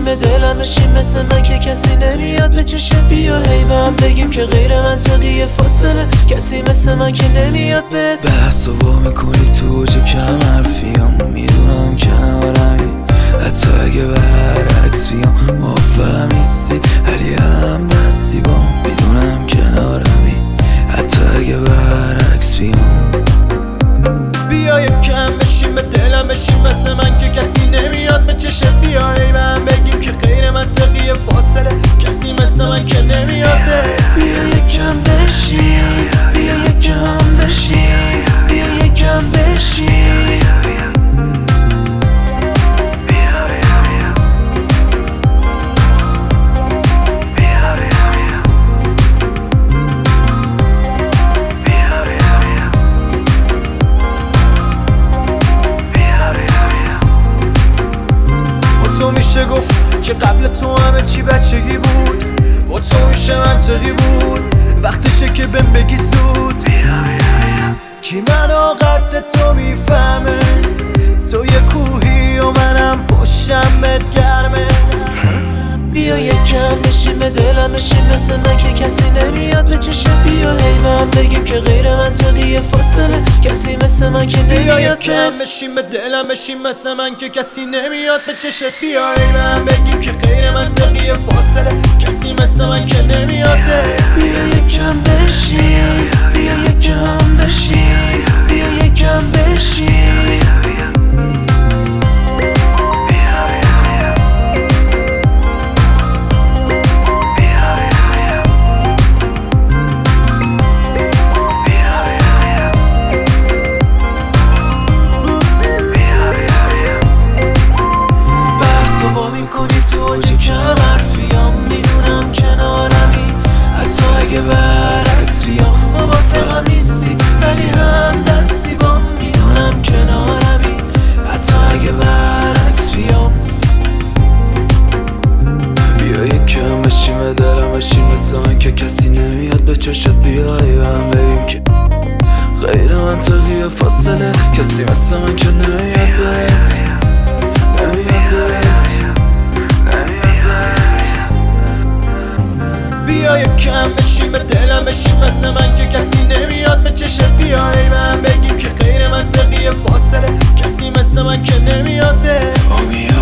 بشیم دلم بشیم مثل من که کسی نمیاد به چشت. بیا هی به هم بگیم که غیر منطقیه فاصله، کسی مثل من که نمیاد بهت. بحث و وا میکنی تو اوج کم حرفیام، میدونم کنارمی حتی اگه برعکس بیام. موافقم نیستی ولی هم دستی بام، میدونم کنارمی حتی اگه برعکس بیام. بیا یکم بشیم به دلم بشیم مثل من که کسی نمیاد به چشت. بیا ای به هم بگیم که غیر منطقیه فاصله، کسی مثل من که نمیاد. بیا یکم بشیم، بیا یکم بشیم، بیا یکم بشیم. تو میشه گفت که قبل تو همه چی بچگی بود، با تو میشه منطقی بود، وقتشه که بهم بگی زود. کی منو قد تو میفهمه، تو یه کوهی و منم پشتم بهت گرمه. بیا یکم بشیم به دلم بشیم مثل من که کسی نمیاد به چشت. بیا هی به هم بگیم که غیر منطقیه فاصله، کسی مثل من که بیا نمیاد. یکم بشیم به دلم بشیم مثل من که کسی نمیاد به چشت. بیا ای به هم بگیم که غیر منطقیه فاصله، کسی مثل من که نمیاد. بیا یکم بشیم، بیا یکم بشیم، بیا یکم بشیم. میکنی تو اوج کم حرفیام، میدونم کنارمی حتی اگه برعکس بیام. موافقم نیستی ولی هم دستی بام، میدونم کنارمی حتی اگه برعکس بیام. بیا یکم بشیم دلم بشیم مثل من که کسی نمیاد به چشت. بیا ای به هم بگیم که غیر منطقیه فاصله، کسی مثل من که نمیاد بهت، نمیاد بهت. بیا یکم بشیم به دلم بشیم مثل من که کسی نمیاد به چشت. بیا ای به هم بگیم که غیر منطقیه فاصله، کسی مثل من که نمیاد.